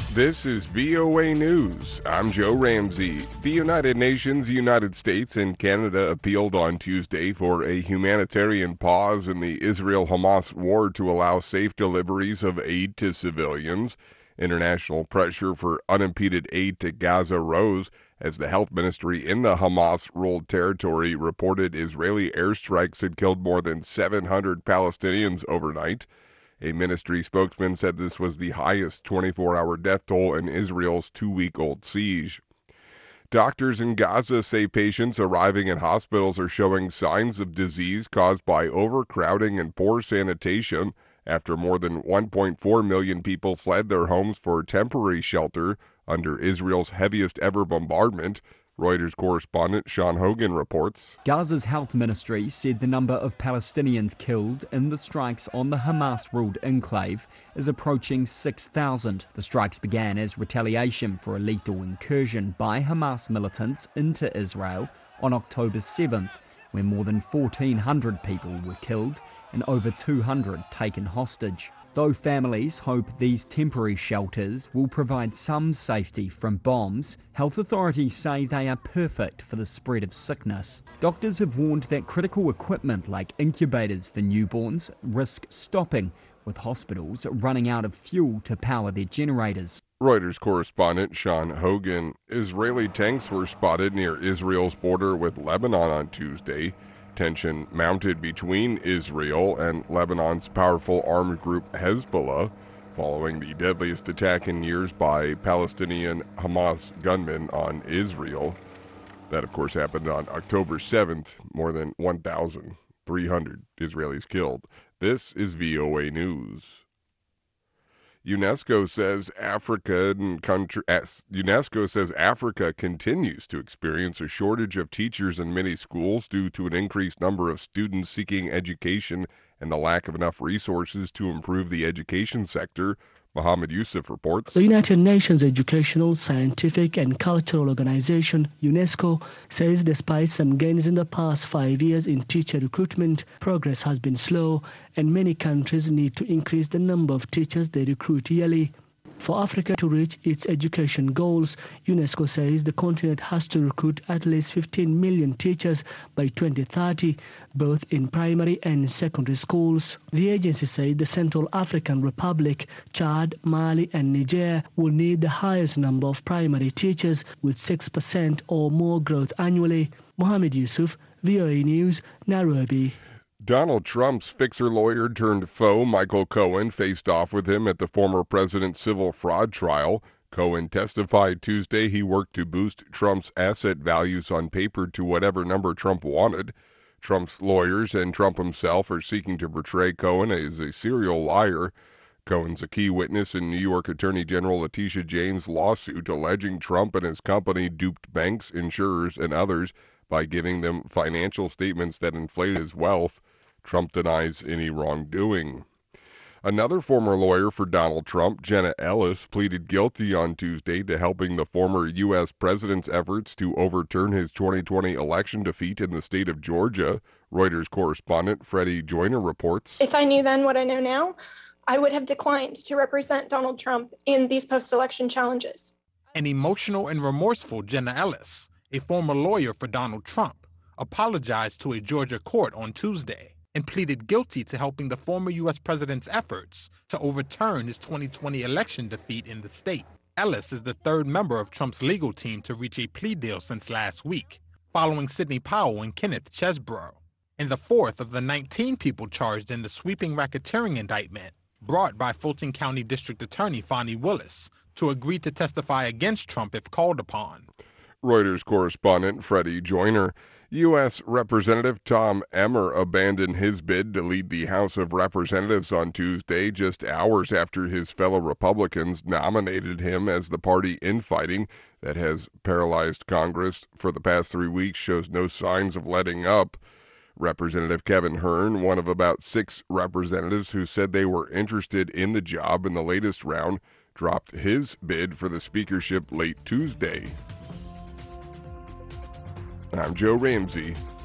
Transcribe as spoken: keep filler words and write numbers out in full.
This is V O A News. I'm Joe Ramsey. The United Nations, United States, and Canada appealed on Tuesday for a humanitarian pause in the Israel-Hamas war to allow safe deliveries of aid to civilians. International pressure for unimpeded aid to Gaza rose as the health ministry in the Hamas-ruled territory reported Israeli airstrikes had killed more than seven hundred Palestinians overnight. A ministry spokesman said this was the highest twenty-four hour death toll in Israel's two-week-old siege. Doctors in Gaza say patients arriving in hospitals are showing signs of disease caused by overcrowding and poor sanitation after more than one point four million people fled their homes for temporary shelter under Israel's heaviest ever bombardment. Reuters correspondent Sean Hogan reports. Gaza's health ministry said the number of Palestinians killed in the strikes on the Hamas-ruled enclave is approaching six thousand. The strikes began as retaliation for a lethal incursion by Hamas militants into Israel on October seventh, when more than fourteen hundred people were killed and over two hundred taken hostage. Though families hope these temporary shelters will provide some safety from bombs, health authorities say they are perfect for the spread of sickness. Doctors have warned that critical equipment like incubators for newborns risk stopping, with hospitals running out of fuel to power their generators. Reuters correspondent Sean Hogan. Israeli tanks were spotted near Israel's border with Lebanon on Tuesday. Tension mounted between Israel and Lebanon's powerful armed group Hezbollah following the deadliest attack in years by Palestinian Hamas gunmen on Israel. That, of course, happened on October seventh. More than one thousand three hundred Israelis killed. This is V O A News. UNESCO says African country, UNESCO says Africa continues to experience a shortage of teachers in many schools due to an increased number of students seeking education and the lack of enough resources to improve the education sector. Mohammed Yusuf reports. The United Nations Educational, Scientific and Cultural Organization, UNESCO, says despite some gains in the past five years in teacher recruitment, progress has been slow and many countries need to increase the number of teachers they recruit yearly. For Africa to reach its education goals, UNESCO says the continent has to recruit at least fifteen million teachers by twenty thirty, both in primary and secondary schools. The agency said the Central African Republic, Chad, Mali and Niger will need the highest number of primary teachers with six percent or more growth annually. Mohammed Yusuf, V O A News, Nairobi. Donald Trump's fixer lawyer turned foe, Michael Cohen, faced off with him at the former president's civil fraud trial. Cohen testified Tuesday he worked to boost Trump's asset values on paper to whatever number Trump wanted. Trump's lawyers and Trump himself are seeking to portray Cohen as a serial liar. Cohen's a key witness in New York Attorney General Letitia James' lawsuit alleging Trump and his company duped banks, insurers, and others by giving them financial statements that inflate his wealth. Trump denies any wrongdoing. Another former lawyer for Donald Trump, Jenna Ellis, pleaded guilty on Tuesday to helping the former U S president's efforts to overturn his twenty twenty election defeat in the state of Georgia. Reuters correspondent Freddie Joyner reports. If I knew then what I know now, I would have declined to represent Donald Trump in these post-election challenges. An emotional and remorseful Jenna Ellis, a former lawyer for Donald Trump, apologized to a Georgia court on Tuesday and pleaded guilty to helping the former U S president's efforts to overturn his twenty twenty election defeat in the state. Ellis is the third member of Trump's legal team to reach a plea deal since last week, following Sidney Powell and Kenneth Chesebro, and the fourth of the nineteen people charged in the sweeping racketeering indictment brought by Fulton County District Attorney Fani Willis to agree to testify against Trump if called upon. Reuters correspondent Freddie Joyner. U S Representative Tom Emmer abandoned his bid to lead the House of Representatives on Tuesday, just hours after his fellow Republicans nominated him as the party infighting that has paralyzed Congress for the past three weeks shows no signs of letting up. Representative Kevin Hern, one of about six representatives who said they were interested in the job in the latest round, dropped his bid for the speakership late Tuesday. I'm Joe Ramsey.